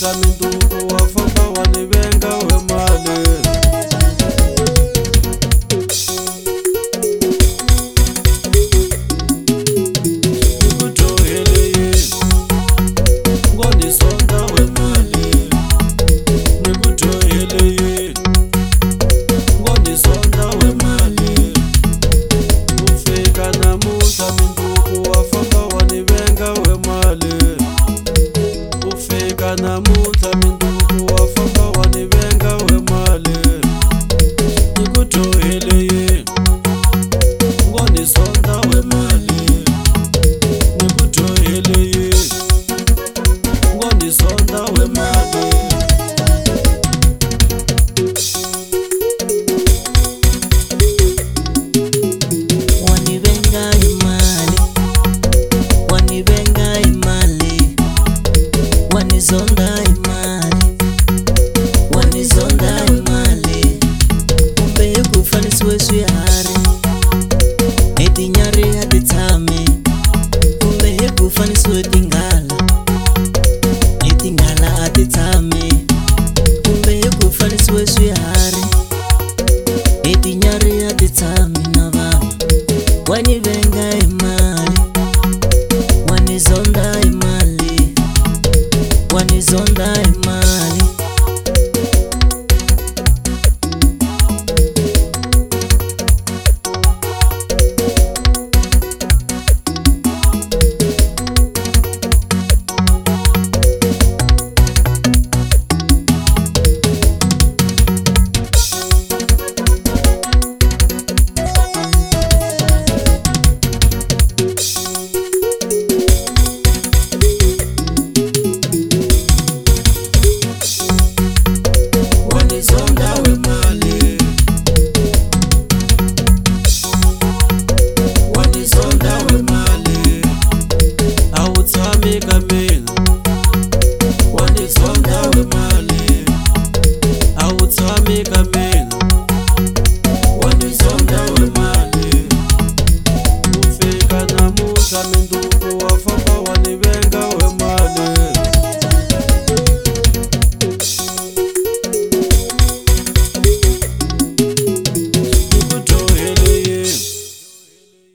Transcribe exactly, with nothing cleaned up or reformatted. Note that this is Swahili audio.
namuntlha minduku wa famba wa ni venga we mali namuntlha minduku wa famba wa ni venga we mali ni ku dyohele ngo ni sonda we mali ni ku dyohele ngo ni sonda we mali wa ni venga e mali wa ni venga e mali wanizonda imali wanizonda imali kumbe kufanisiwe swihari etinyari atitshami kumbe kufanisiwe tinghala etinghala atitshami kumbe kufanisiwe swihari etinyari atitshami na vava wanivenga imali wanizonda imali wanizonda imali